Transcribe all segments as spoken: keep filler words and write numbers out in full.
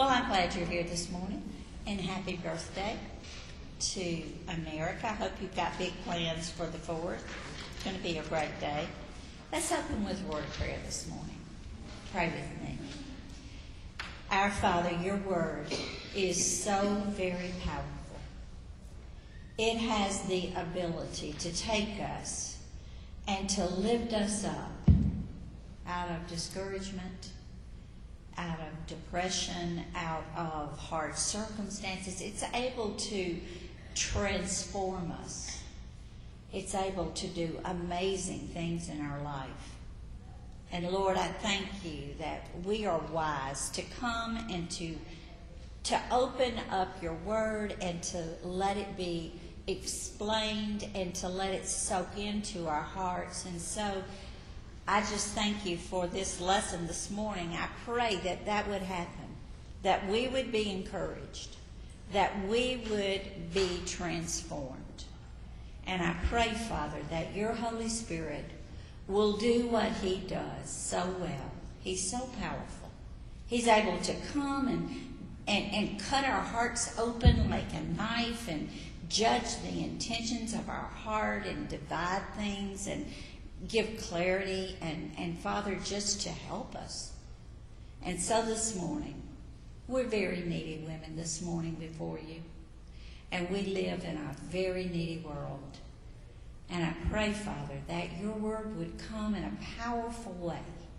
Well, I'm glad you're here this morning, and happy birthday to America. I hope you've got big plans for the fourth. It's going to be a great day. Let's open with a word of prayer this morning. Pray with me. Our Father, your word is so very powerful. It has the ability to take us and to lift us up out of discouragement, out of depression, out of hard circumstances. It's able to transform us. It's able to do amazing things in our life. And Lord, I thank you that we are wise to come and to, to open up your word and to let it be explained and to let it soak into our hearts. And so I just thank you for this lesson this morning. I pray that that would happen, that we would be encouraged, that we would be transformed. And I pray, Father, that your Holy Spirit will do what he does so well. He's so powerful. He's able to come and, and, and cut our hearts open like a knife and judge the intentions of our heart and divide things and give clarity and, and Father, just to help us. And so this morning, we're very needy women this morning before you. And we live in a very needy world. And I pray, Father, that your word would come in a powerful way.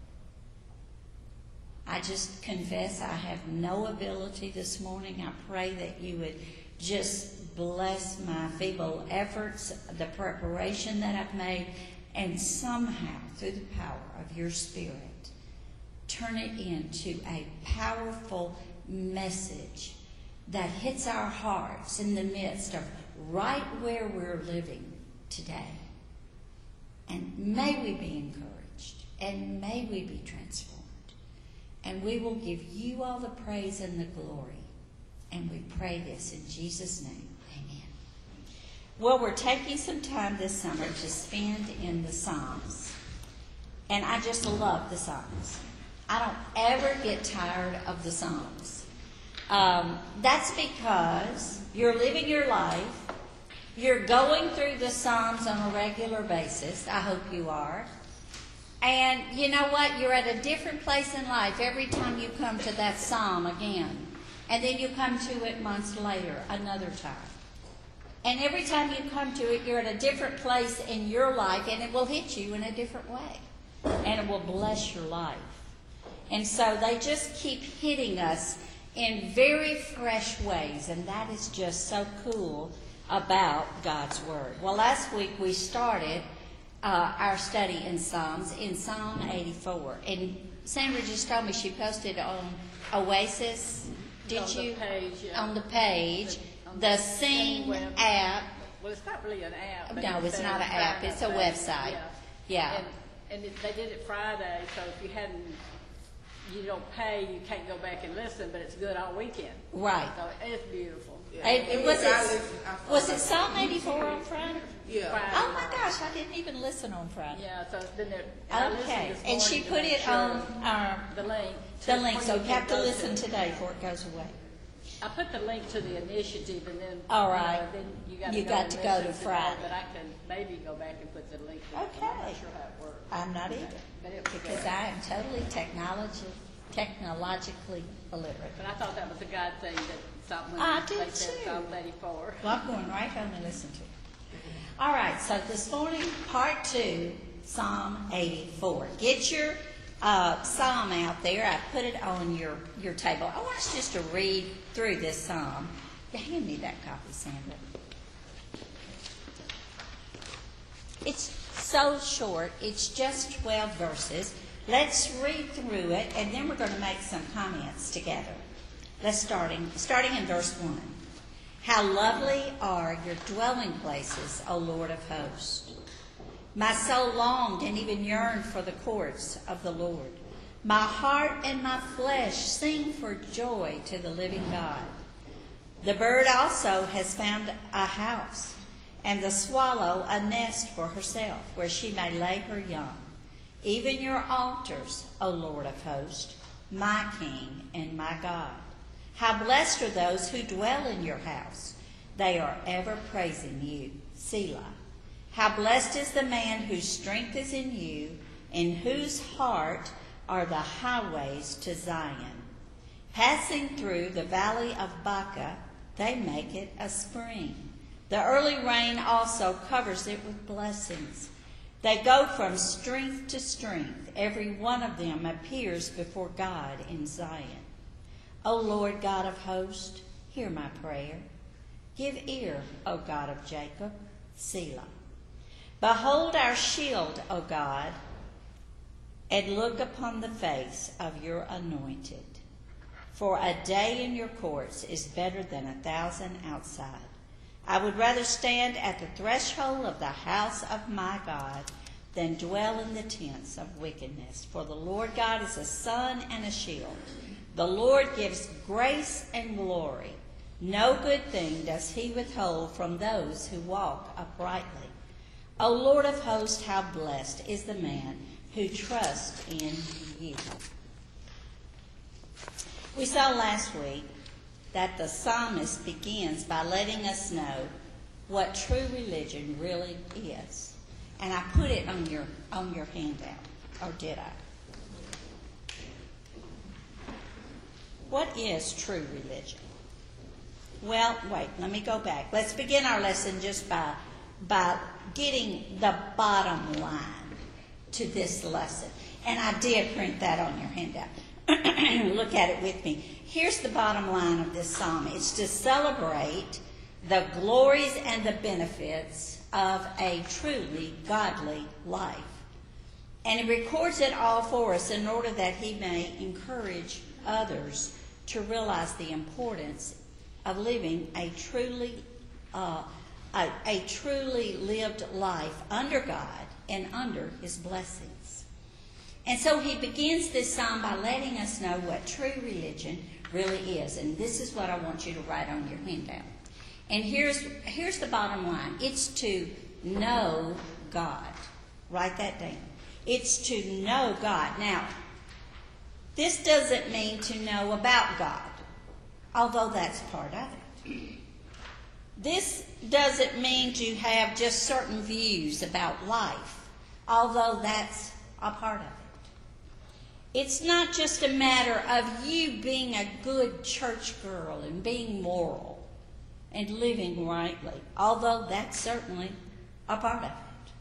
I just confess I have no ability this morning. I pray that you would just bless my feeble efforts, the preparation that I've made, and somehow, through the power of your Spirit, turn it into a powerful message that hits our hearts in the midst of right where we're living today. And may we be encouraged, and may we be transformed. And we will give you all the praise and the glory. And we pray this in Jesus' name. Amen. Well, we're taking some time this summer to spend in the Psalms. And I just love the Psalms. I don't ever get tired of the Psalms. Um, that's because you're living your life. You're going through the Psalms on a regular basis. I hope you are. And you know what? You're at a different place in life every time you come to that Psalm again. And then you come to it months later, another time. And every time you come to it, you're at a different place in your life, and it will hit you in a different way. And it will bless your life. And so they just keep hitting us in very fresh ways, and that is just so cool about God's Word. Well, last week we started uh, our study in Psalms in Psalm eighty-four. And Sandra just told me she posted on Oasis. Did on you? The page, yeah. On the page. The, the Sing web. app. Well, it's not really an app. But No, it's not an app. It's a website. Yeah. Yeah. And, and it, they did it Friday, so if you hadn't, you don't pay, you can't go back and listen, but it's good all weekend. Right. So it's beautiful. Yeah. It, it, was it, was it Psalm eighty-four on Friday? Yeah. Friday Oh my night. gosh, I didn't even listen on Friday. Yeah, so it's been there. I listened Okay. this And she morning to put make it sure on our, the link. the to link, where so you can have to go listen today before it goes away. I put the link to the initiative, and then All right. uh, then you got to You go, got and to go listen to that, Friday. But I can maybe go back and put the link. To Okay. I'm not sure how it works. I'm not either, But it was because good. I am totally technology, technologically illiterate. But I thought that was a God thing that something I they did said too. Psalm eighty-four. Well, I'm going right home and listen to it. All right, so this morning, part two, Psalm eighty-four. Get your uh, psalm out there. I put it on your, your table. I want us just to read through this psalm. Hand me that copy, Sandra. It's so short. It's just twelve verses. Let's read through it, and then we're going to make some comments together. Let's starting starting in verse one. How lovely are your dwelling places, O Lord of hosts. My soul longed and even yearned for the courts of the Lord. My heart and my flesh sing for joy to the living God. The bird also has found a house, and the swallow a nest for herself, where she may lay her young. Even your altars, O Lord of hosts, my King and my God. How blessed are those who dwell in your house. They are ever praising you. Selah. How blessed is the man whose strength is in you, in whose heart are the highways to Zion. Passing through the valley of Baca, they make it a spring. The early rain also covers it with blessings. They go from strength to strength. Every one of them appears before God in Zion. O Lord God of hosts, hear my prayer. Give ear, O God of Jacob. Selah. Behold our shield, O God, and look upon the face of your anointed. For a day in your courts is better than a thousand outside. I would rather stand at the threshold of the house of my God than dwell in the tents of wickedness. For the Lord God is a sun and a shield. The Lord gives grace and glory. No good thing does he withhold from those who walk uprightly. O Lord of hosts, how blessed is the man who trusts in you. We saw last week that the psalmist begins by letting us know what true religion really is. And I put it on your on your handout, or did I? What is true religion? Well, wait, let me go back. Let's begin our lesson just by, by getting the bottom line to this lesson. And I did print that on your handout. Look at it with me. Here's the bottom line of this psalm. It's to celebrate the glories and the benefits of a truly godly life. And he records it all for us in order that he may encourage others to realize the importance of living a truly uh, a, a truly lived life under God and under his blessings. And so he begins this psalm by letting us know what true religion really is. And this is what I want you to write on your handout. And here's here's the bottom line. It's to know God. Write that down. It's to know God. Now, this doesn't mean to know about God, although that's part of it. This doesn't mean to have just certain views about life, although that's a part of it. It's not just a matter of you being a good church girl and being moral and living rightly, although that's certainly a part of it.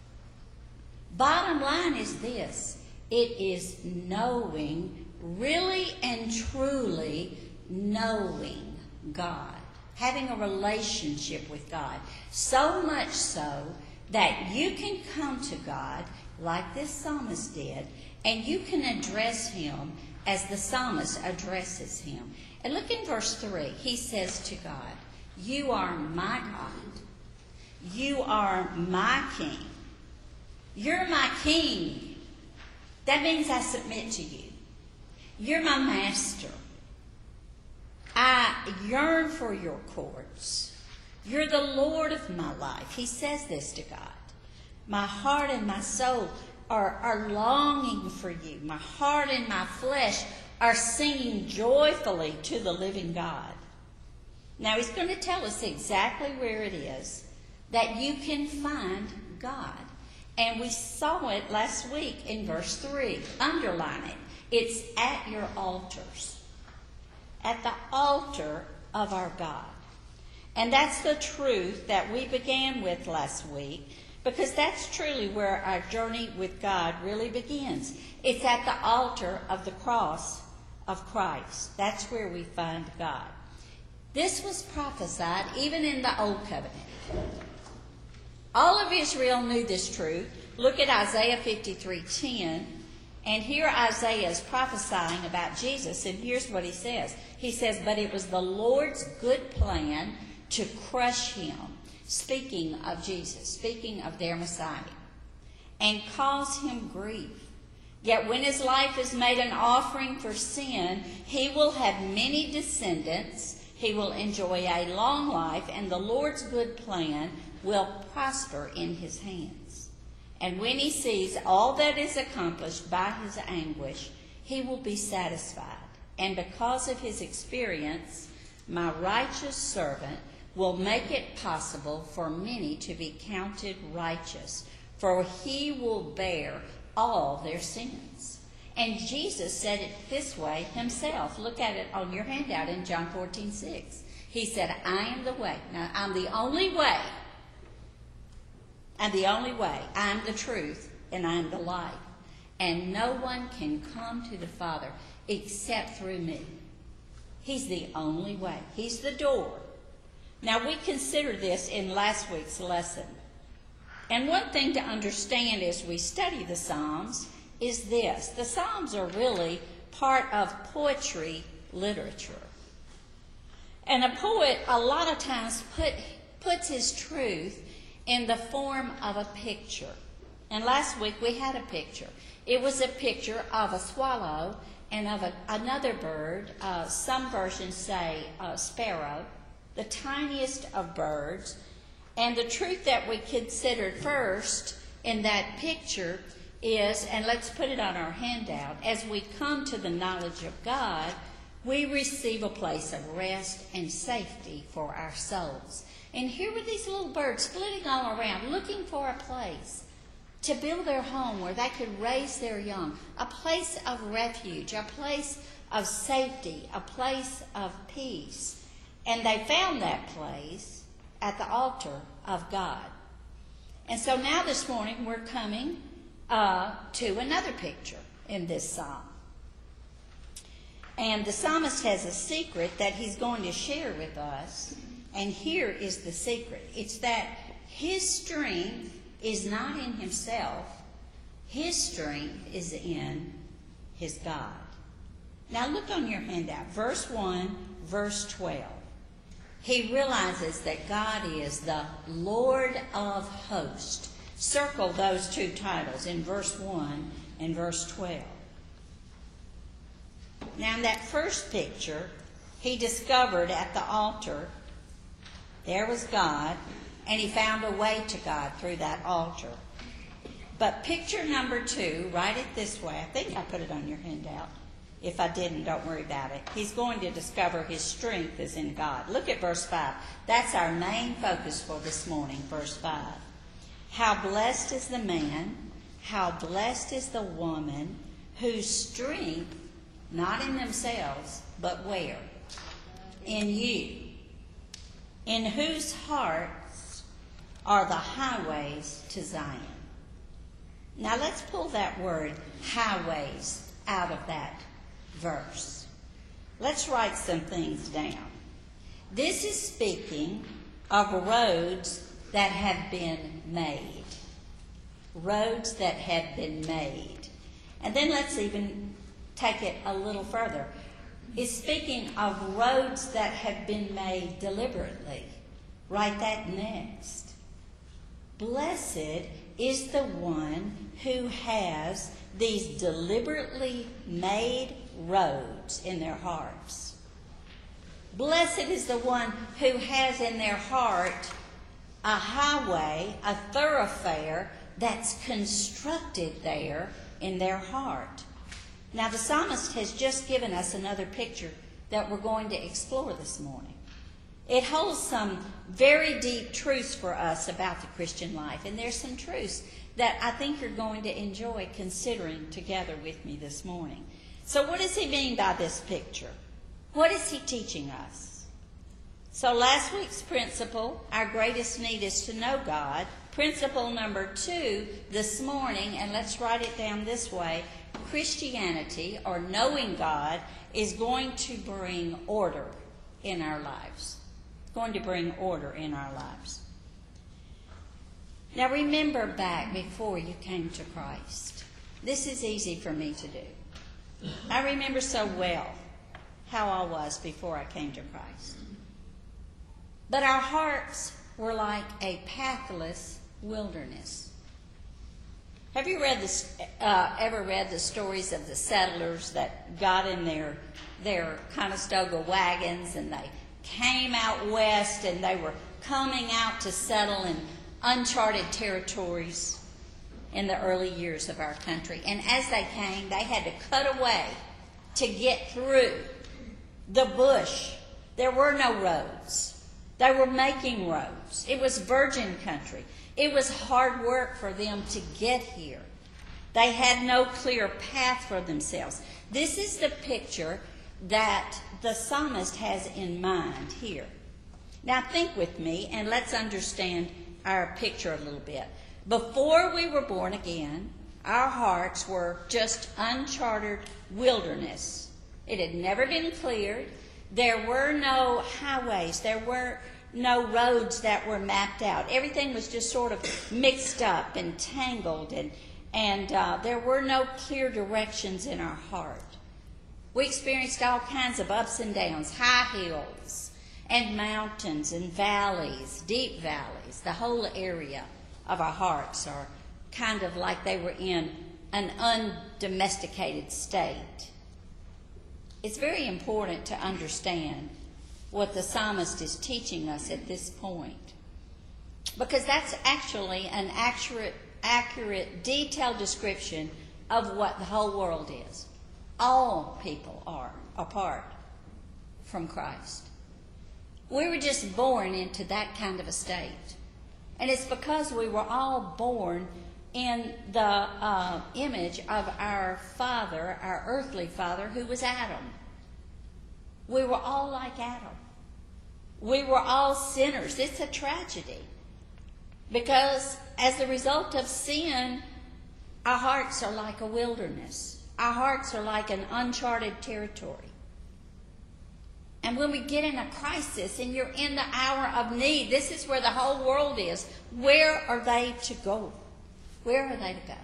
Bottom line is this: it is knowing, really and truly knowing God, having a relationship with God, so much so that you can come to God like this psalmist did, and you can address him as the psalmist addresses him. And look in verse three. He says to God, "You are my God. You are my King. You're my King." That means I submit to you. You're my master. I yearn for your courts. You're the Lord of my life. He says this to God. My heart and my soul are, are longing for you. My heart and my flesh are singing joyfully to the living God. Now he's going to tell us exactly where it is that you can find God. And we saw it last week in verse three. Underline it. It's at your altars. At the altar of our God. And that's the truth that we began with last week, because that's truly where our journey with God really begins. It's at the altar of the cross of Christ. That's where we find God. This was prophesied even in the Old Covenant. All of Israel knew this truth. Look at Isaiah fifty-three ten. And here Isaiah is prophesying about Jesus, and here's what he says. He says, "But it was the Lord's good plan to crush him," speaking of Jesus, speaking of their Messiah, "and cause him grief. Yet when his life is made an offering for sin, he will have many descendants, he will enjoy a long life, and the Lord's good plan will prosper in his hands. And when he sees all that is accomplished by his anguish, he will be satisfied, and because of his experience, my righteous servant will make it possible for many to be counted righteous, for he will bear all their sins. And Jesus said it this way himself. Look at it on your handout in John fourteen six. He said, I am the way. Now, I'm the only way. I'm the only way. I'm the truth, and I'm the light. And no one can come to the Father except through me. He's the only way. He's the door. Now, we considered this in last week's lesson. And one thing to understand as we study the Psalms is this. The Psalms are really part of poetry literature. And a poet a lot of times put, puts his truth in the form of a picture. And last week we had a picture. It was a picture of a swallow and of a, another bird. Uh, some versions say a sparrow, the tiniest of birds. And the truth that we considered first in that picture is, and let's put it on our handout, as we come to the knowledge of God, we receive a place of rest and safety for our souls. And here were these little birds flitting all around, looking for a place to build their home where they could raise their young, a place of refuge, a place of safety, a place of peace. And they found that place at the altar of God. And so now this morning we're coming uh, to another picture in this psalm. And the psalmist has a secret that he's going to share with us. And here is the secret. It's that his strength is not in himself. His strength is in his God. Now look on your handout. Verse one, verse twelve. He realizes that God is the Lord of hosts. Circle those two titles in verse one and verse twelve. Now in that first picture, he discovered at the altar, there was God, and he found a way to God through that altar. But picture number two, write it this way. I think I put it on your handout. If I didn't, don't worry about it. He's going to discover his strength is in God. Look at verse five. That's our main focus for this morning, verse five. How blessed is the man, how blessed is the woman whose strength, not in themselves, but where? In you. In whose hearts are the highways to Zion. Now let's pull that word highways out of that verse. Let's write some things down. This is speaking of roads that have been made. Roads that have been made. And then let's even take it a little further. It's speaking of roads that have been made deliberately. Write that next. Blessed is the one who has these deliberately made roads in their hearts. Blessed is the one who has in their heart a highway, a thoroughfare that's constructed there in their heart. Now the psalmist has just given us another picture that we're going to explore this morning. It holds some very deep truths for us about the Christian life, and there's some truths that I think you're going to enjoy considering together with me this morning. So what does he mean by this picture? What is he teaching us? So last week's principle, our greatest need is to know God. Principle number two this morning, and let's write it down this way, Christianity, or knowing God, is going to bring order in our lives. It's going to bring order in our lives. Now remember back before you came to Christ. This is easy for me to do. I remember so well how I was before I came to Christ. But our hearts were like a pathless wilderness. Have you read this? Uh, ever read the stories of the settlers that got in their their Conestoga wagons and they came out west and they were coming out to settle in uncharted territories in the early years of our country? And as they came, they had to cut away to get through the bush. There were no roads. They were making roads. It was virgin country. It was hard work for them to get here. They had no clear path for themselves. This is the picture that the psalmist has in mind here. Now think with me and let's understand our picture a little bit. Before we were born again, our hearts were just uncharted wilderness. It had never been cleared. There were no highways. There were no roads that were mapped out. Everything was just sort of mixed up and tangled, and, and uh, there were no clear directions in our heart. We experienced all kinds of ups and downs, high hills and mountains and valleys, deep valleys. The whole area of our hearts are kind of like they were in an undomesticated state. It's very important to understand what the psalmist is teaching us at this point, because that's actually an accurate, accurate, detailed description of what the whole world is. All people are apart from Christ. We were just born into that kind of a state. And it's because we were all born in the uh, image of our father, our earthly father, who was Adam. We were all like Adam. We were all sinners. It's a tragedy. Because as a result of sin, our hearts are like a wilderness. Our hearts are like an uncharted territory. And when we get in a crisis and you're in the hour of need, this is where the whole world is. Where are they to go? Where are they to go?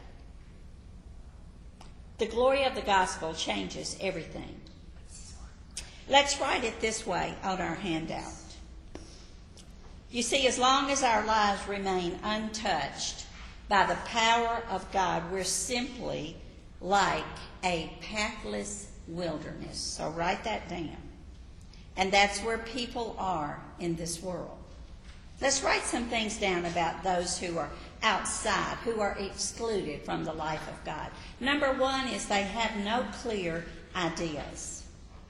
The glory of the gospel changes everything. Let's write it this way on our handout. You see, as long as our lives remain untouched by the power of God, we're simply like a pathless wilderness. So write that down. And that's where people are in this world. Let's write some things down about those who are outside, who are excluded from the life of God. Number one is they have no clear ideas.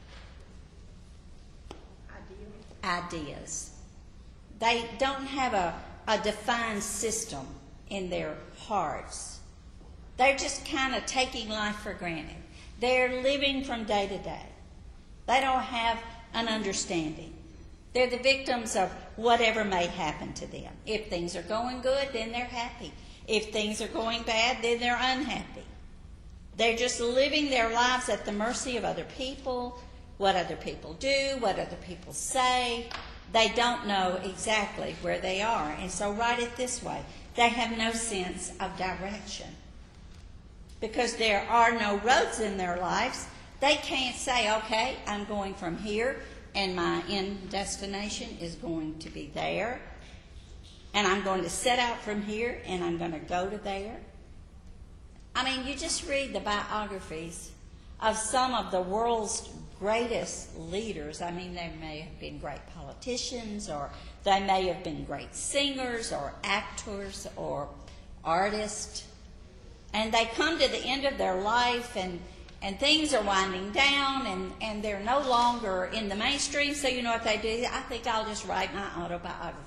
Ideas. They don't have a, a defined system in their hearts. They're just kind of taking life for granted. They're living from day to day. They don't have an understanding. They're the victims of whatever may happen to them. If things are going good, then they're happy. If things are going bad, then they're unhappy. They're just living their lives at the mercy of other people, what other people do, what other people say. They don't know exactly where they are. And so write it this way. They have no sense of direction. Because there are no roads in their lives, they can't say, okay, I'm going from here, and my end destination is going to be there. And I'm going to set out from here, and I'm going to go to there. I mean, you just read the biographies of some of the world's greatest leaders. I mean, they may have been great politicians, or they may have been great singers, or actors, or artists. And they come to the end of their life, and, and things are winding down, and, and they're no longer in the mainstream. So you know what they do? I think I'll just write my autobiography.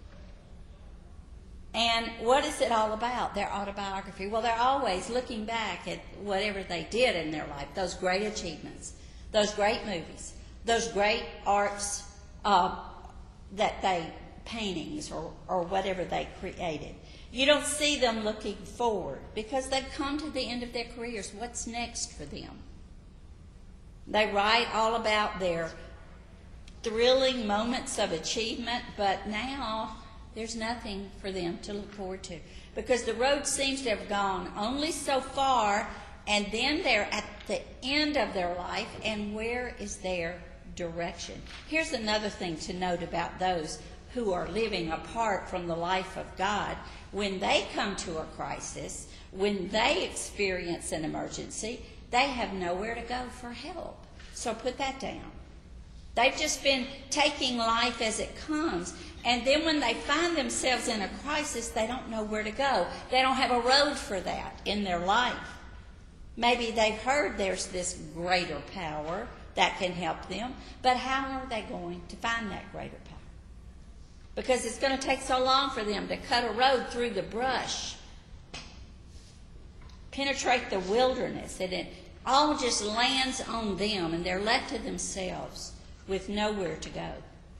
And what is it all about, their autobiography? Well, they're always looking back at whatever they did in their life, those great achievements, those great movies, those great arts uh, that they, paintings or, or whatever they created. You don't see them looking forward because they've come to the end of their careers. What's next for them? They write all about their thrilling moments of achievement, but now there's nothing for them to look forward to because the road seems to have gone only so far, and then they're at the end of their life, and where is their direction? Here's another thing to note about those who are living apart from the life of God. When they come to a crisis, when they experience an emergency, they have nowhere to go for help. So put that down. They've just been taking life as it comes. And then when they find themselves in a crisis, they don't know where to go. They don't have a road for that in their life. Maybe they've heard there's this greater power that can help them, but how are they going to find that greater power? Because it's going to take so long for them to cut a road through the brush, penetrate the wilderness, and it all just lands on them, and they're left to themselves with nowhere to go.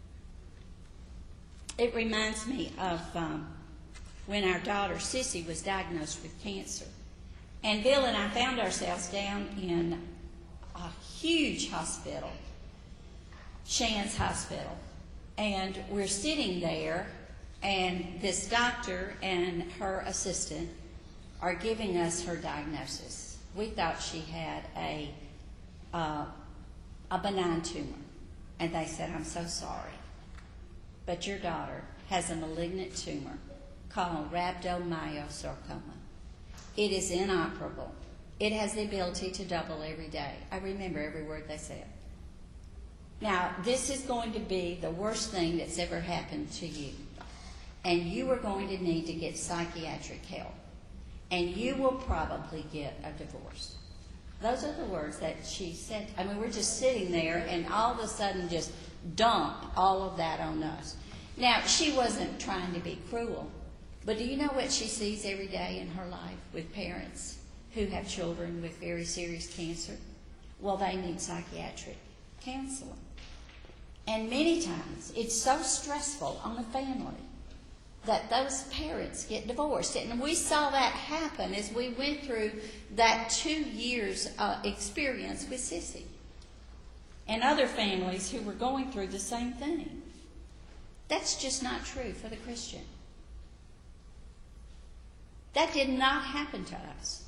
It reminds me of um, when our daughter Sissy was diagnosed with cancer. And Bill and I found ourselves down in a huge hospital, Shands Hospital. And we're sitting there, and this doctor and her assistant are giving us her diagnosis. We thought she had a uh, a benign tumor. And they said, I'm so sorry, but your daughter has a malignant tumor called rhabdomyosarcoma. It is inoperable. It has the ability to double every day. I remember every word they said. Now, this is going to be the worst thing that's ever happened to you. And you are going to need to get psychiatric help. And you will probably get a divorce. Those are the words that she said. I mean, we're just sitting there and all of a sudden just dumped all of that on us. Now, she wasn't trying to be cruel. But do you know what she sees every day in her life with parents who have children with very serious cancer? Well, they need psychiatric counseling. And many times it's so stressful on the family that those parents get divorced. And we saw that happen as we went through that two years uh, experience with Sissy. And other families who were going through the same thing. That's just not true for the Christian. That did not happen to us.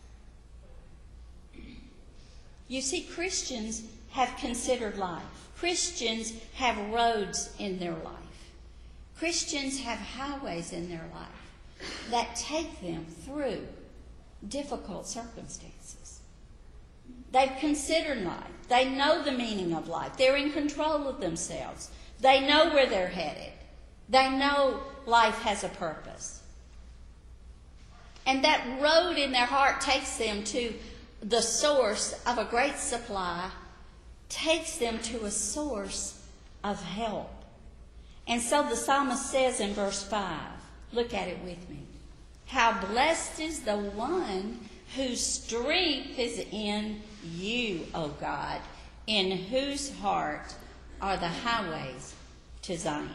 You see, Christians have considered life. Christians have roads in their life. Christians have highways in their life that take them through difficult circumstances. They've considered life. They know the meaning of life. They're in control of themselves. They know where they're headed. They know life has a purpose. And that road in their heart takes them to the source of a great supply, takes them to a source of help. And so the psalmist says in verse five, look at it with me. How blessed is the one whose strength is in you, O God, in whose heart are the highways to Zion.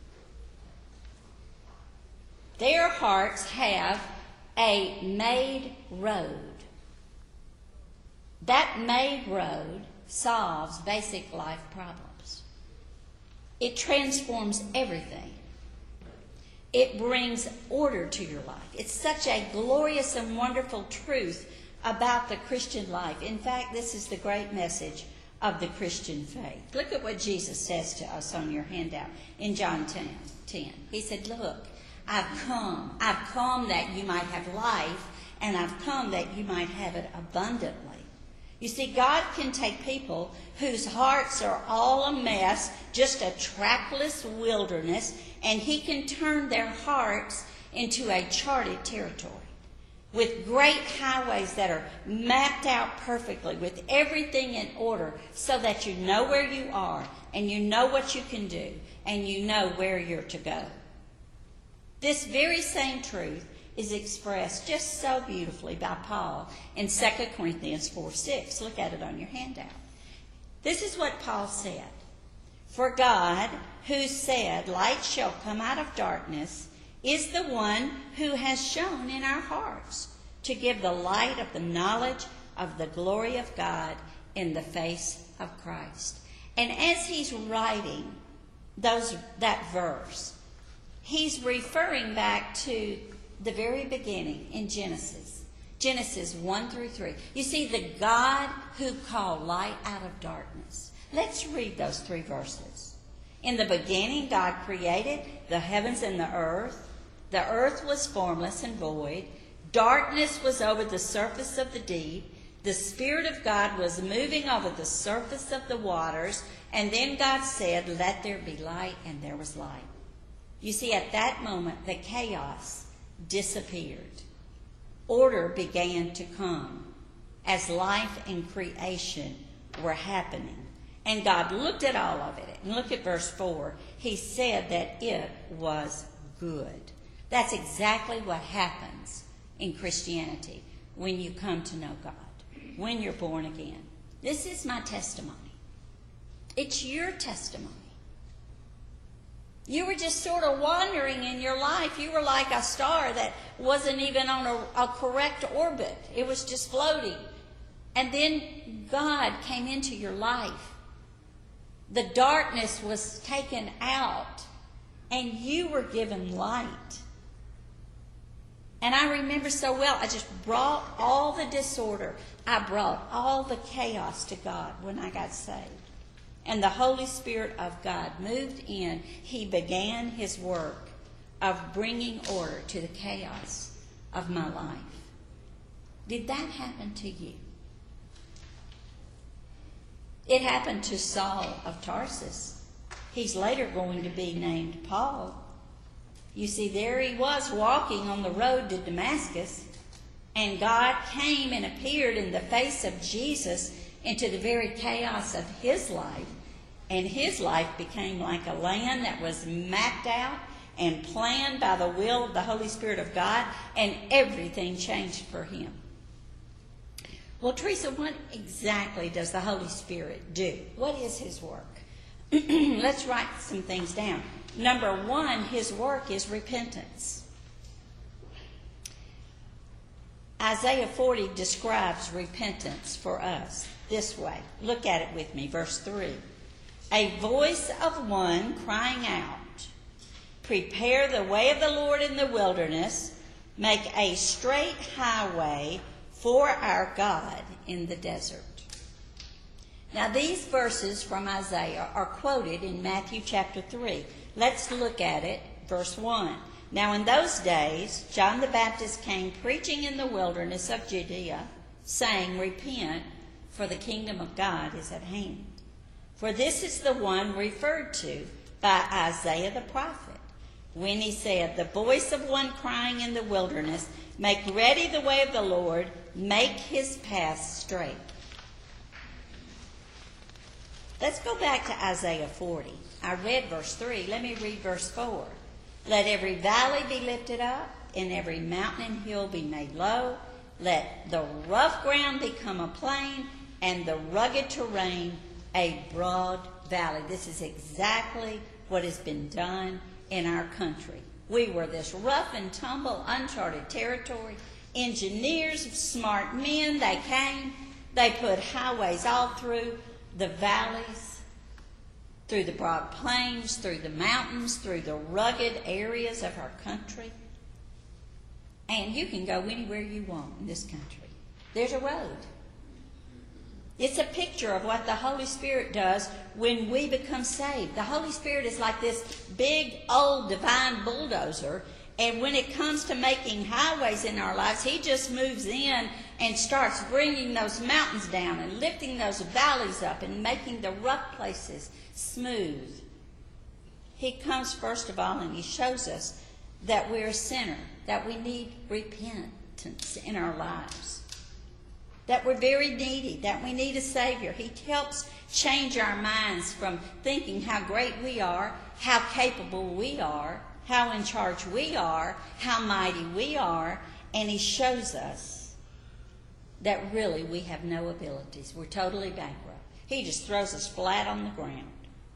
Their hearts have a made road. That made road solves basic life problems. It transforms everything. It brings order to your life. It's such a glorious and wonderful truth about the Christian life. In fact, this is the great message of the Christian faith. Look at what Jesus says to us on your handout in John ten. He said, look, I've come. I've come that you might have life, and I've come that you might have it abundantly. You see, God can take people whose hearts are all a mess, just a trackless wilderness, and He can turn their hearts into a charted territory with great highways that are mapped out perfectly, with everything in order, so that you know where you are, and you know what you can do, and you know where you're to go. This very same truth is expressed just so beautifully by Paul in Second Corinthians four six. Look at it on your handout. This is what Paul said. For God, who said, light shall come out of darkness, is the one who has shone in our hearts to give the light of the knowledge of the glory of God in the face of Christ. And as he's writing those that verse, he's referring back to the very beginning in Genesis. Genesis one through three. You see, the God who called light out of darkness. Let's read those three verses. In the beginning, God created the heavens and the earth. The earth was formless and void. Darkness was over the surface of the deep. The Spirit of God was moving over the surface of the waters. And then God said, let there be light, and there was light. You see, at that moment, the chaos disappeared. Order began to come. as life and creation were happening. And God looked at all of it. And look at verse four. He said that it was good. That's exactly what happens in Christianity when you come to know God, when you're born again. This is my testimony. It's your testimony. You were just sort of wandering in your life. You were like a star that wasn't even on a, a correct orbit. It was just floating. And then God came into your life. The darkness was taken out, and you were given light. And I remember so well, I just brought all the disorder. I brought all the chaos to God when I got saved. And the Holy Spirit of God moved in. He began his work of bringing order to the chaos of my life. Did that happen to you? It happened to Saul of Tarsus. He's later going to be named Paul. You see, there he was walking on the road to Damascus, and God came and appeared in the face of Jesus into the very chaos of his life, and his life became like a land that was mapped out and planned by the will of the Holy Spirit of God, and everything changed for him. Well, Teresa, what exactly does the Holy Spirit do? What is his work? Let's write some things down. Number one, his work is repentance. Isaiah forty describes repentance for us this way. Look at it with me, verse three. A voice of one crying out, prepare the way of the Lord in the wilderness, make a straight highway for our God in the desert. Now, these verses from Isaiah are quoted in Matthew chapter three. Let's look at it, verse one. Now, in those days, John the Baptist came preaching in the wilderness of Judea, saying, repent, for the kingdom of God is at hand. For this is the one referred to by Isaiah the prophet, when he said, the voice of one crying in the wilderness, make ready the way of the Lord, make his path straight. Let's go back to Isaiah forty. I read verse three. Let me read verse four. Let every valley be lifted up, and every mountain and hill be made low. Let the rough ground become a plain, and the rugged terrain a broad valley. This is exactly what has been done in our country. We were this rough and tumble, uncharted territory. Engineers, smart men, they came. They put highways all through the valleys, through the broad plains, through the mountains, through the rugged areas of our country. And you can go anywhere you want in this country. There's a road. It's a picture of what the Holy Spirit does when we become saved. The Holy Spirit is like this big, old, divine bulldozer, and when it comes to making highways in our lives, he just moves in and starts bringing those mountains down and lifting those valleys up and making the rough places smooth. He comes first of all and he shows us that we're a sinner, that we need repentance in our lives, that we're very needy, that we need a Savior. He helps change our minds from thinking how great we are, how capable we are, how in charge we are, how mighty we are, and he shows us that really we have no abilities. We're totally bankrupt. He just throws us flat on the ground.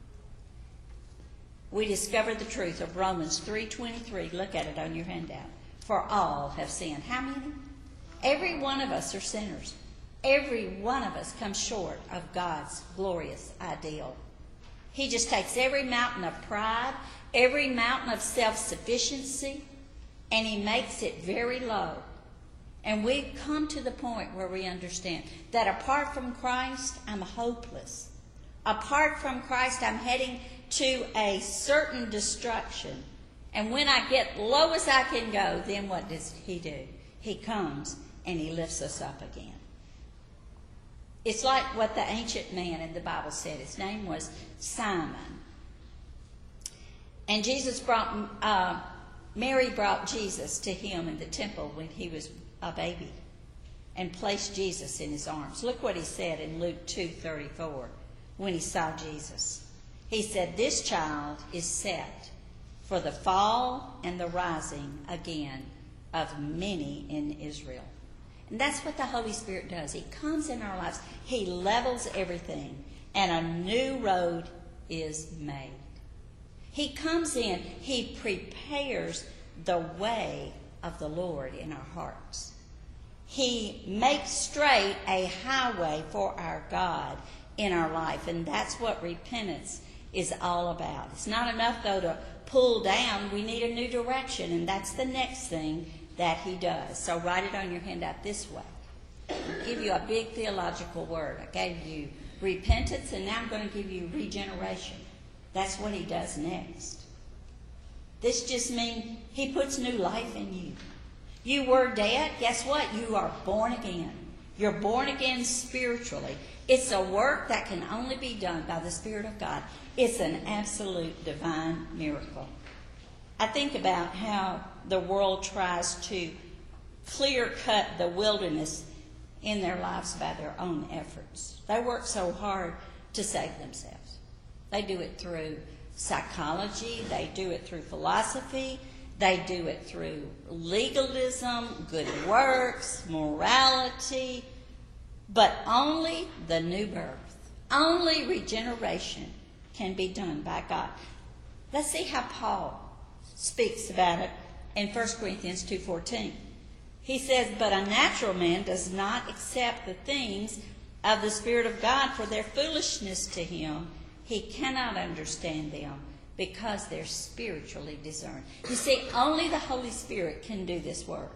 We discover the truth of Romans three twenty-three. Look at it on your handout. For all have sinned. How many? Every one of us are sinners. Every one of us comes short of God's glorious ideal. He just takes every mountain of pride, every mountain of self-sufficiency, and he makes it very low. And we've come to the point where we understand that apart from Christ, I'm hopeless. Apart from Christ, I'm heading to a certain destruction. And when I get low as I can go, then what does he do? He comes and he lifts us up again. It's like what the ancient man in the Bible said. His name was Simon. And Jesus brought, uh, Mary brought Jesus to him in the temple when he was a baby. and placed Jesus in his arms. Look what he said in Luke two thirty-four when he saw Jesus. He said, "This child is set for the fall and the rising again of many in Israel." And that's what the Holy Spirit does. He comes in our lives. He levels everything, and a new road is made. He comes in. He prepares the way of the Lord in our hearts. He makes straight a highway for our God in our life, and that's what repentance is all about. It's not enough, though, to pull down. We need a new direction, and that's the next thing that he does. So write it on your handout this way. I'll give you a big theological word. I gave you repentance, and now I'm going to give you regeneration. That's what he does next. This just means he puts new life in you. You were dead. Guess what? You are born again. You're born again spiritually. It's a work that can only be done by the Spirit of God. It's an absolute divine miracle. I think about how the world tries to clear cut the wilderness in their lives by their own efforts. They work so hard to save themselves. They do it through psychology. They do it through philosophy. They do it through legalism, good works, morality. But only the new birth, only regeneration can be done by God. Let's see how Paul speaks about it in First Corinthians two fourteen. He says, "But a natural man does not accept the things of the Spirit of God, for their foolishness to him. He cannot understand them because they're spiritually discerned." You see, only the Holy Spirit can do this work.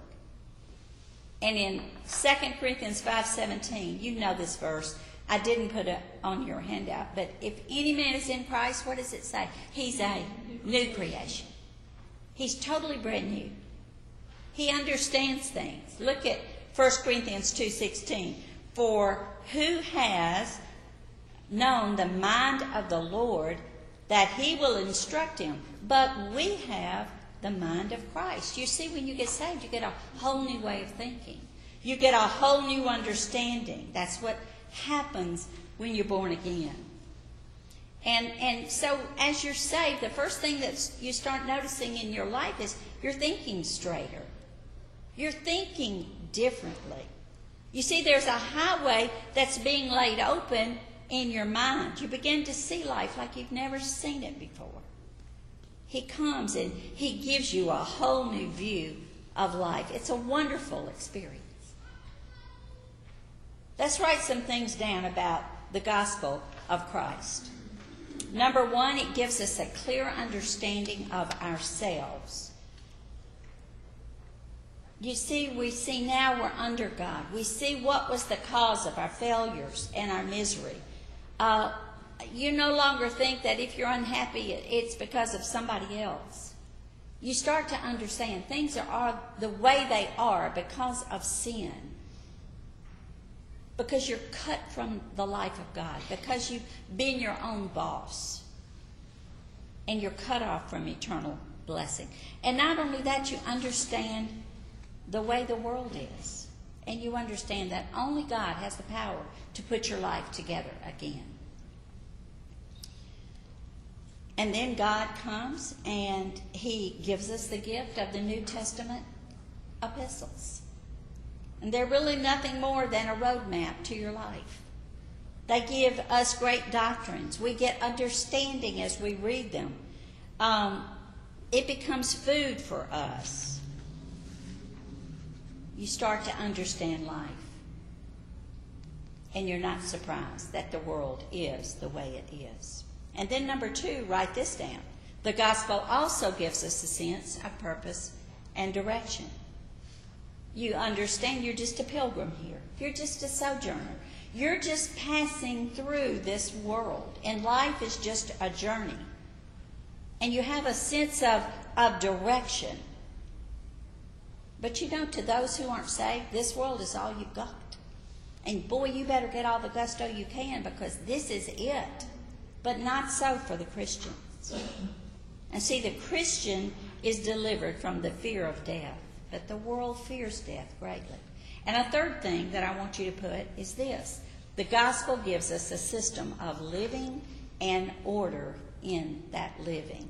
And in Second Corinthians five seventeen, you know this verse. I didn't put it on your handout, but if any man is in Christ, what does it say? He's a new creation. He's totally brand new. He understands things. Look at First Corinthians two sixteen. "For who has known the mind of the Lord that he will instruct him? But we have the mind of Christ." You see, when you get saved, you get a whole new way of thinking. You get a whole new understanding. That's what happens when you're born again. And and so as you're saved, the first thing that you start noticing in your life is you're thinking straighter. You're thinking differently. You see, there's a highway that's being laid open in your mind. You begin to see life like you've never seen it before. He comes and he gives you a whole new view of life. It's a wonderful experience. Let's write some things down about the gospel of Christ. Number one, it gives us a clear understanding of ourselves. You see, we see now we're under God. We see what was the cause of our failures and our misery. Uh, you no longer think that if you're unhappy, it's because of somebody else. You start to understand things are the way they are because of sin. Because you're cut from the life of God. Because you've been your own boss. And you're cut off from eternal blessing. And not only that, you understand the way the world is. And you understand that only God has the power to put your life together again. And then God comes and he gives us the gift of the New Testament epistles. And they're really nothing more than a roadmap to your life. They give us great doctrines. We get understanding as we read them. Um, it becomes food for us. You start to understand life. And you're not surprised that the world is the way it is. And then number two, write this down. The gospel also gives us a sense of purpose and direction. You understand you're just a pilgrim here. You're just a sojourner. You're just passing through this world. And life is just a journey. And you have a sense of, of direction. But you know, to those who aren't saved, this world is all you've got. And boy, you better get all the gusto you can because this is it. But not so for the Christians. And see, the Christian is delivered from the fear of death. But the world fears death greatly. And a third thing that I want you to put is this. The gospel gives us a system of living and order in that living.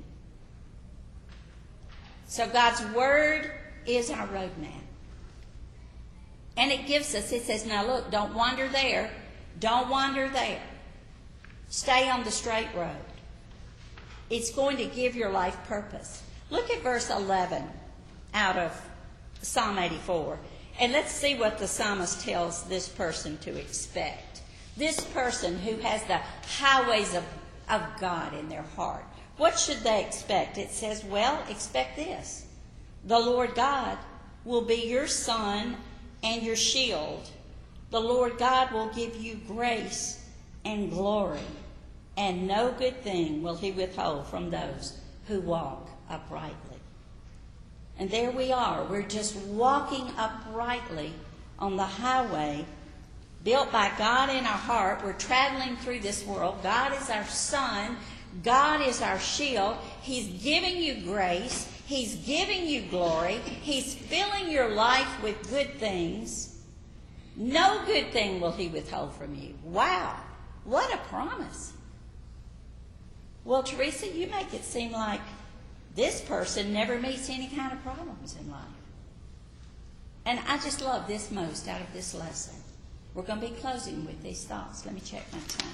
So God's word is our roadmap. And it gives us, it says, now look, don't wander there. Don't wander there. Stay on the straight road. It's going to give your life purpose. Look at verse eleven out of Psalm eighty-four. And let's see what the psalmist tells this person to expect. This person who has the highways of, of God in their heart. What should they expect? It says, well, expect this. The Lord God will be your sun and your shield. The Lord God will give you grace and glory, and no good thing will he withhold from those who walk uprightly. And there we are. We're just walking uprightly on the highway built by God in our heart. We're traveling through this world. God is our sun. God is our shield. He's giving you grace. He's giving you glory. He's filling your life with good things. No good thing will he withhold from you. Wow, what a promise. Well, Teresa, you make it seem like this person never meets any kind of problems in life. And I just love this most out of this lesson. We're going to be closing with these thoughts. Let me check my time.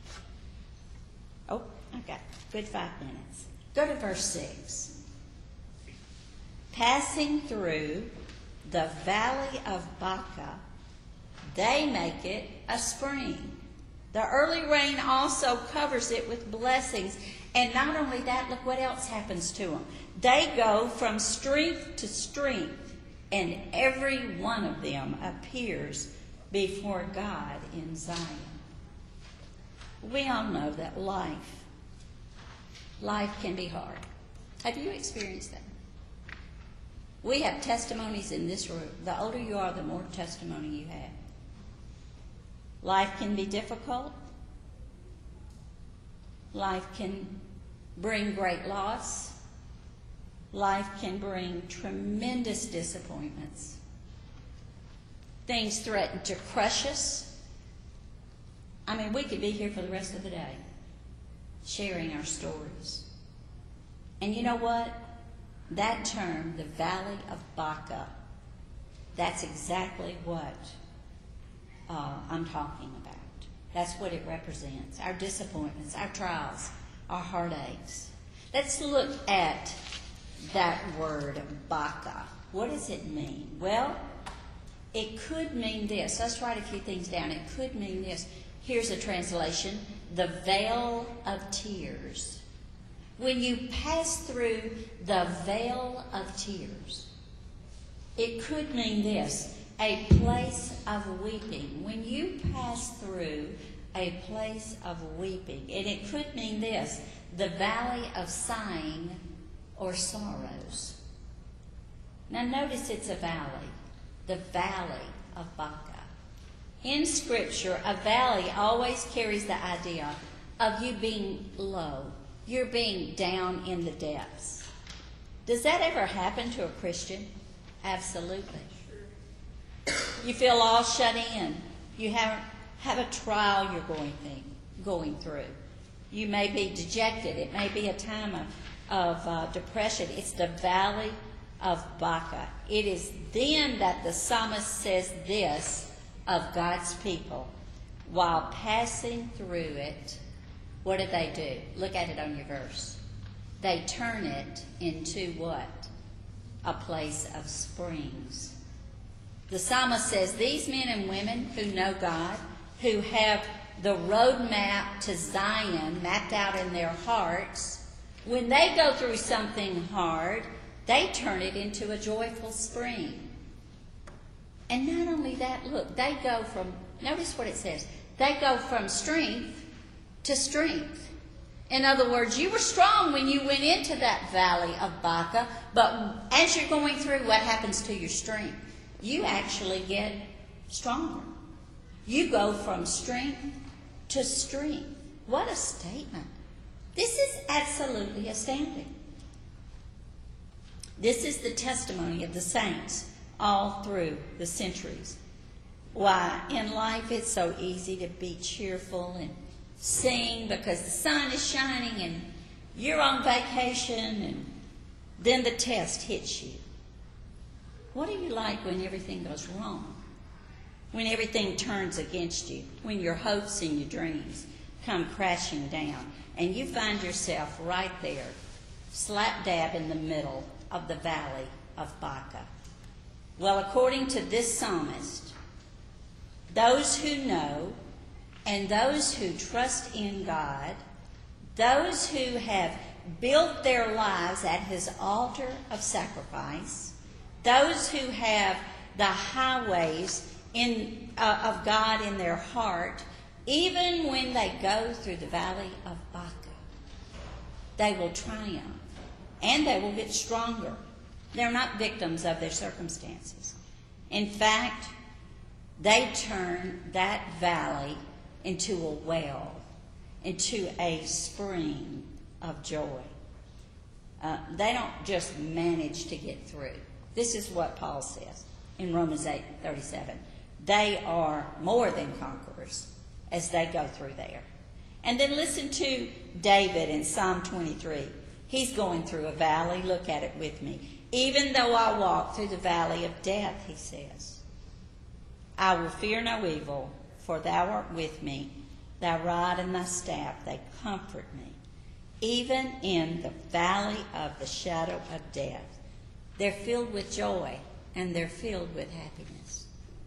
Oh, okay, good five minutes. Go to verse six. Passing through the valley of Baca, they make it a spring. The early rain also covers it with blessings. And not only that, look what else happens to them. They go from strength to strength, and every one of them appears before God in Zion. We all know that life, life can be hard. Have you experienced that? We have testimonies in this room. The older you are, the more testimony you have. Life can be difficult. Life can bring great loss. Life can bring tremendous disappointments. Things threaten to crush us. I mean, we could be here for the rest of the day sharing our stories. And you know what? That term, the Valley of Baca, that's exactly what uh, I'm talking about. That's what it represents. Our disappointments, our trials, our heartaches. Let's look at that word, Baca. What does it mean? Well, it could mean this. Let's write a few things down. It could mean this. Here's a translation. The veil of tears. When you pass through the veil of tears, it could mean this. A place of weeping. When you pass through a place of weeping, and it could mean this, the valley of sighing or sorrows. Now notice it's a valley, the valley of Baca. In Scripture, a valley always carries the idea of you being low. You're being down in the depths. Does that ever happen to a Christian? Absolutely. You feel all shut in. You have, have a trial you're going, thing, going through. You may be dejected. It may be a time of, of uh, depression. It's the valley of Baca. It is then that the psalmist says this of God's people. While passing through it, what do they do? Look at it on your verse. They turn it into what? A place of springs. The psalmist says these men and women who know God, who have the roadmap to Zion mapped out in their hearts, when they go through something hard, they turn it into a joyful spring. And not only that, look, they go from, notice what it says, they go from strength to strength. In other words, you were strong when you went into that valley of Baca, but as you're going through, what happens to your strength? You actually get stronger. You go from strength to strength. What a statement. This is absolutely astounding. This is the testimony of the saints all through the centuries. Why, in life it's so easy to be cheerful and sing because the sun is shining and you're on vacation, and then the test hits you. What are you like when everything goes wrong? When everything turns against you? When your hopes and your dreams come crashing down and you find yourself right there, slap dab in the middle of the valley of Baca? Well, according to this psalmist, those who know and those who trust in God, those who have built their lives at his altar of sacrifice, those who have the highways in, uh, of God in their heart, even when they go through the valley of Baca, they will triumph and they will get stronger. They're not victims of their circumstances. In fact, they turn that valley into a well, into a spring of joy. Uh, they don't just manage to get through. This is what Paul says in Romans eight thirty-seven. They are more than conquerors as they go through there. And then listen to David in Psalm twenty-three. He's going through a valley. Look at it with me. Even though I walk through the valley of death, he says, I will fear no evil, for thou art with me. Thy rod and thy staff, they comfort me. Even in the valley of the shadow of death, they're filled with joy and they're filled with happiness.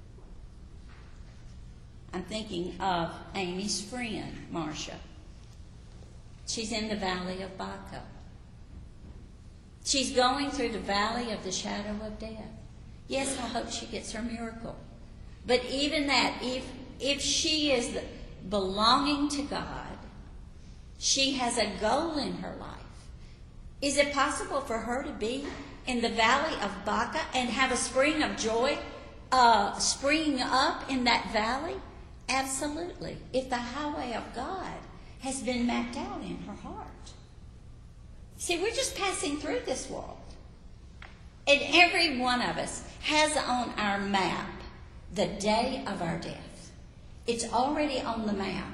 I'm thinking of Amy's friend, Marcia. She's in the valley of Baca. She's going through the valley of the shadow of death. Yes, I hope she gets her miracle. But even that, if if she is belonging to God, she has a goal in her life. Is it possible for her to be in the valley of Baca and have a spring of joy uh, springing up in that valley? Absolutely. If the highway of God has been mapped out in her heart. See, we're just passing through this world. And every one of us has on our map the day of our death. It's already on the map.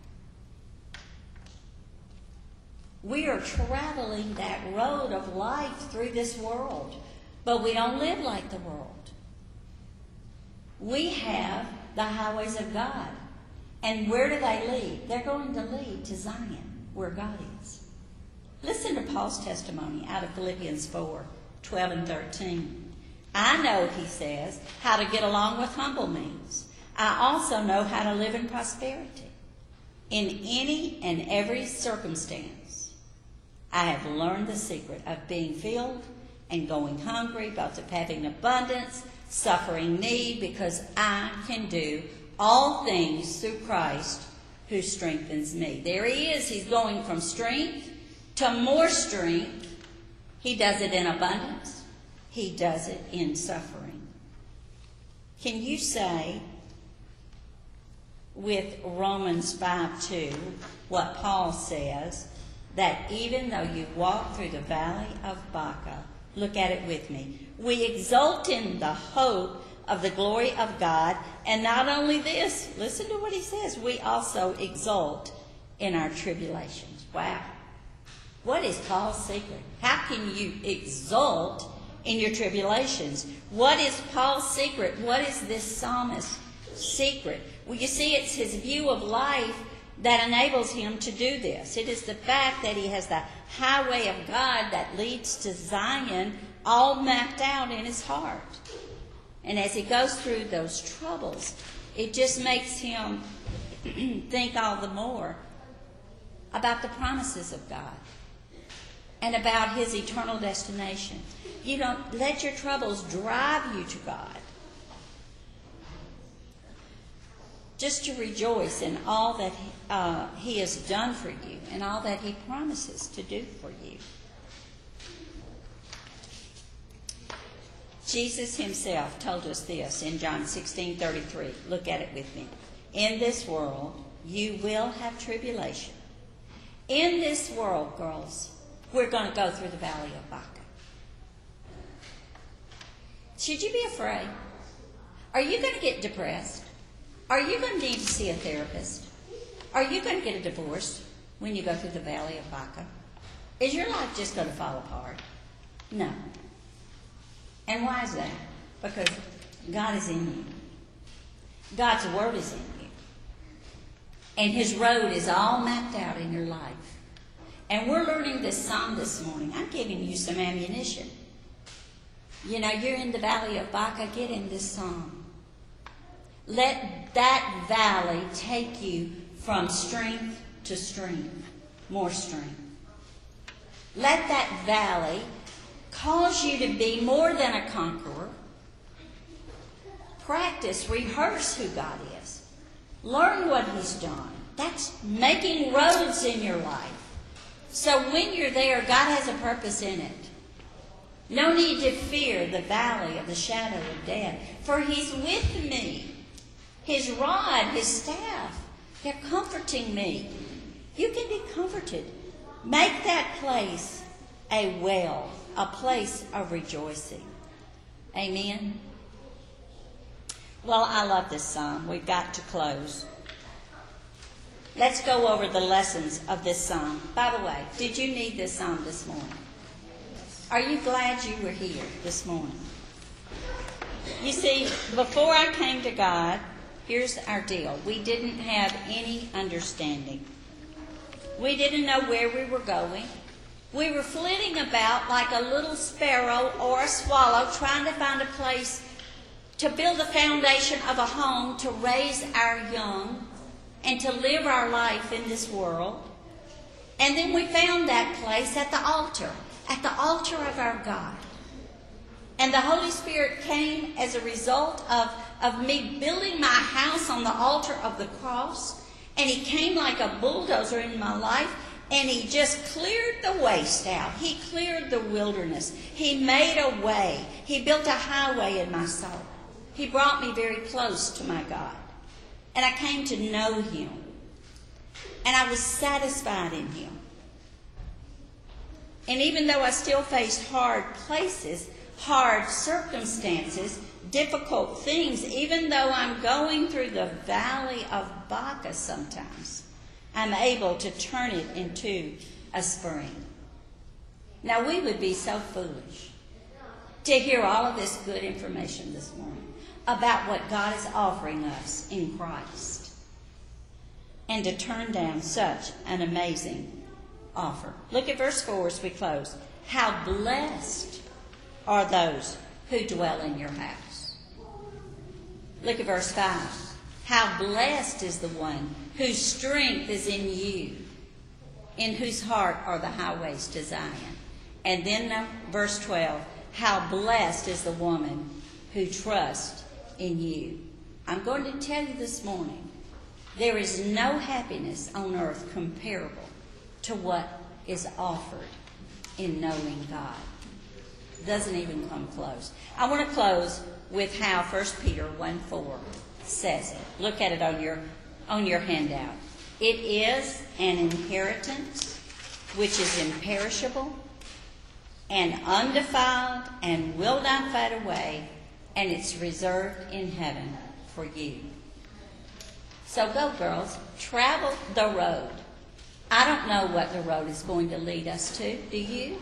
We are traveling that road of life through this world, but we don't live like the world. We have the highways of God. And where do they lead? They're going to lead to Zion, where God is. Listen to Paul's testimony out of Philippians four, twelve and thirteen. I know, he says, how to get along with humble means. I also know how to live in prosperity. In any and every circumstance, I have learned the secret of being filled and going hungry, both of having abundance, suffering need, because I can do all things through Christ who strengthens me. There he is. He's going from strength to more strength. He does it in abundance. He does it in suffering. Can you say with Romans five two what Paul says, that even though you walk through the valley of Baca, look at it with me, we exult in the hope of the glory of God, and not only this, listen to what he says, we also exult in our tribulations. Wow. What is Paul's secret? How can you exult in your tribulations? What is Paul's secret? What is this psalmist's secret? Well, you see, it's his view of life that enables him to do this. It is the fact that he has the highway of God that leads to Zion all mapped out in his heart. And as he goes through those troubles, it just makes him think all the more about the promises of God and about his eternal destination. You don't let your troubles drive you to God. Just to rejoice in all that he, uh, he has done for you and all that he promises to do for you. Jesus himself told us this in John sixteen thirty-three. Look at it with me. In this world, you will have tribulation. In this world, girls, we're going to go through the valley of Baca. Should you be afraid? Are you going to get depressed? Are you going to need to see a therapist? Are you going to get a divorce when you go through the valley of Baca? Is your life just going to fall apart? No. And why is that? Because God is in you. God's Word is in you. And His road is all mapped out in your life. And we're learning this psalm this morning. I'm giving you some ammunition. You know, you're in the valley of Baca, get in this psalm. Let that valley take you from strength to strength, more strength. Let that valley cause you to be more than a conqueror. Practice, rehearse who God is. Learn what He's done. That's making roads in your life. So when you're there, God has a purpose in it. No need to fear the valley of the shadow of death, for He's with me. His rod, His staff, they're comforting me. You can be comforted. Make that place a well, a place of rejoicing. Amen. Well, I love this psalm. We've got to close. Let's go over the lessons of this psalm. By the way, did you need this psalm this morning? Are you glad you were here this morning? You see, before I came to God, here's our deal. We didn't have any understanding. We didn't know where we were going. We were flitting about like a little sparrow or a swallow trying to find a place to build the foundation of a home to raise our young and to live our life in this world. And then we found that place at the altar, at the altar of our God. And the Holy Spirit came as a result of, of me building my house on the altar of the cross. And He came like a bulldozer in my life, and He just cleared the waste out. He cleared the wilderness. He made a way. He built a highway in my soul. He brought me very close to my God. And I came to know Him. And I was satisfied in Him. And even though I still faced hard places, hard circumstances, difficult things, even though I'm going through the valley of Baca sometimes, I'm able to turn it into a spring. Now, we would be so foolish to hear all of this good information this morning about what God is offering us in Christ, and to turn down such an amazing offer. Look at verse four as we close. How blessed are those who dwell in your house. Look at verse five. How blessed is the one whose strength is in you, in whose heart are the highways to Zion. And then uh, verse twelve. How blessed is the woman who trusts in you. I'm going to tell you this morning, there is no happiness on earth comparable to what is offered in knowing God. Doesn't even come close. I want to close with how First Peter one four says it. Look at it on your on your handout. It is an inheritance which is imperishable and undefiled and will not fade away, and it's reserved in heaven for you. So go, girls. Travel the road. I don't know what the road is going to lead us to. Do you?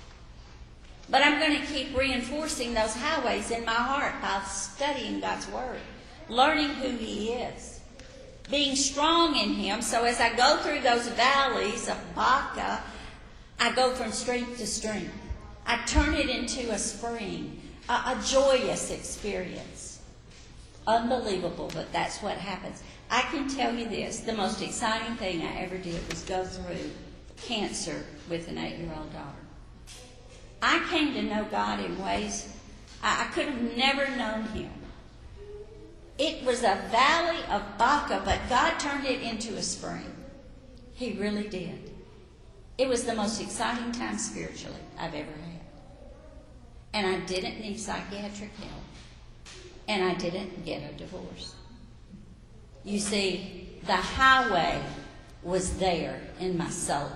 But I'm going to keep reinforcing those highways in my heart by studying God's Word, learning who He is, being strong in Him. So as I go through those valleys of Baca, I go from strength to strength. I turn it into a spring, a, a joyous experience. Unbelievable, but that's what happens. I can tell you this, the most exciting thing I ever did was go through cancer with an eight-year-old daughter. I came to know God in ways I, I could have never known Him. It was a valley of Baca, but God turned it into a spring. He really did. It was the most exciting time spiritually I've ever had. And I didn't need psychiatric help. And I didn't get a divorce. You see, the highway was there in my soul.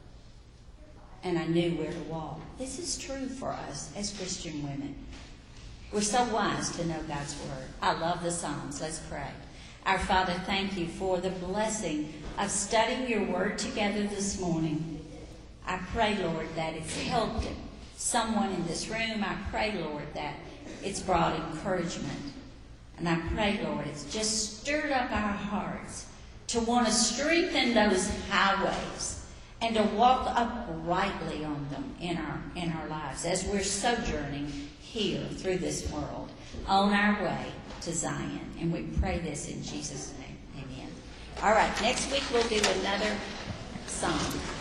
And I knew where to walk. This is true for us as Christian women. We're so wise to know God's Word. I love the Psalms. Let's pray. Our Father, thank you for the blessing of studying your word together this morning. I pray, Lord, that it's helped someone in this room. I pray, Lord, that it's brought encouragement. And I pray, Lord, it's just stirred up our hearts to want to strengthen those highways and to walk uprightly on them in our, in our lives as we're sojourning here through this world on our way to Zion. And we pray this in Jesus' name. Amen. All right, next week we'll do another song.